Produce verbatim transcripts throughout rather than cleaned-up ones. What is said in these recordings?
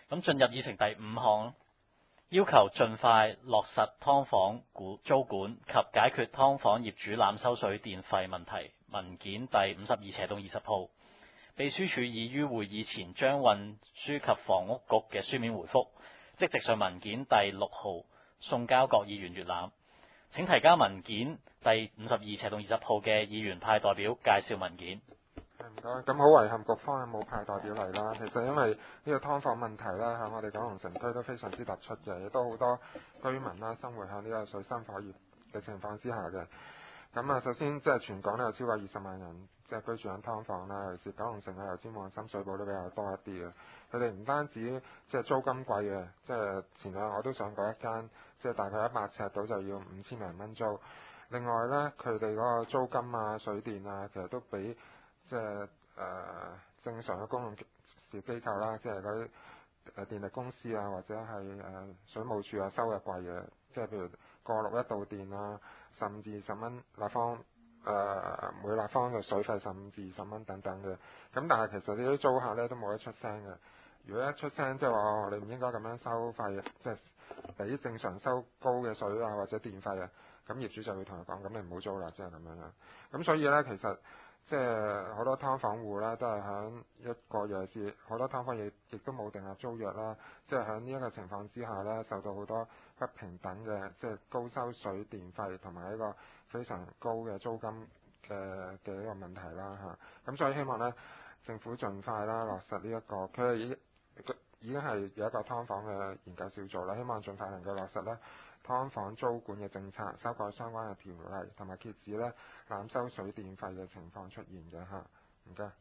咁進入議程第五項，要求盡快落實劏房租管及解決劏房業主濫收水電費問題。文件第五十二斜洞二十號，秘書處已於會議前將運輸及房屋局嘅書面回覆，即直述文件第六號送交各議員閱覽。請提交文件第五十二斜洞二十號嘅議員派代表介紹文件。 唔該，咁好遺憾，局方係冇派代表嚟啦。其實因為呢個劏房問題咧，喺我哋九龍城區都非常之突出嘅，亦都好多居民啦生活喺呢個水深火熱嘅情況之下嘅。咁啊，首先即係全港咧有超過二十萬人即係居住喺劏房啦，尤其是九龍城啊、油尖旺、深水埗都比較多一啲嘅。佢哋唔單止即係租金貴嘅，即係前兩日我都上過一間，即係大概一百尺到就要五千零蚊租。另外咧，佢哋嗰個租金啊、水電啊，其實都比即係誒、呃、正常嘅公用事機構啦，即係嗰啲誒電力公司啊，或者係誒、呃、水務署啊收嘅貴嘅，即係譬如過六一度電啊，甚至十蚊立方誒、呃、每立方嘅水費十五至二十蚊等等嘅。咁但係其實呢啲租客咧都冇得出聲嘅。如果一出聲，即係話你唔應該咁樣收費，即係比正常收高嘅水啊或者電費啊，咁業主就會同佢講，咁你唔好租啦，即係咁樣樣。咁所以咧，其實即係好多劏房戶啦，都係響一個尤其是好多劏房亦亦都冇訂立租約啦，即係響呢一個情況之下咧，受到好多不平等嘅，即係高收水電費同埋一個非常高嘅租金嘅嘅一個問題啦嚇。咁所以希望咧，政府盡快啦落實呢一個，佢已已經係有一個劏房嘅研究小組啦，希望盡快能夠落實啦劏房租管嘅政策，修改相關嘅條例，同埋遏止咧濫收水電費嘅情況出現嘅嚇。唔該。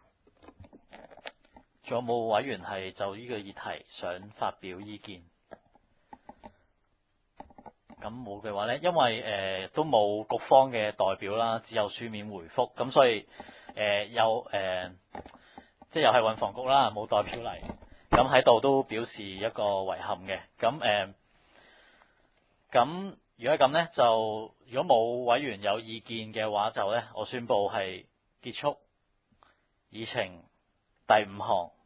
仲有冇委員係就呢個議題想發表意見？咁冇嘅話呢，因為誒、呃、都冇局方嘅代表啦，只有書面回覆，咁所以誒有誒即係又係運房局啦，冇代表嚟，咁喺度都表示一個遺憾嘅。咁誒咁如果咁呢，就如果冇委員有意見嘅話，就呢，我宣佈係結束議程第五項。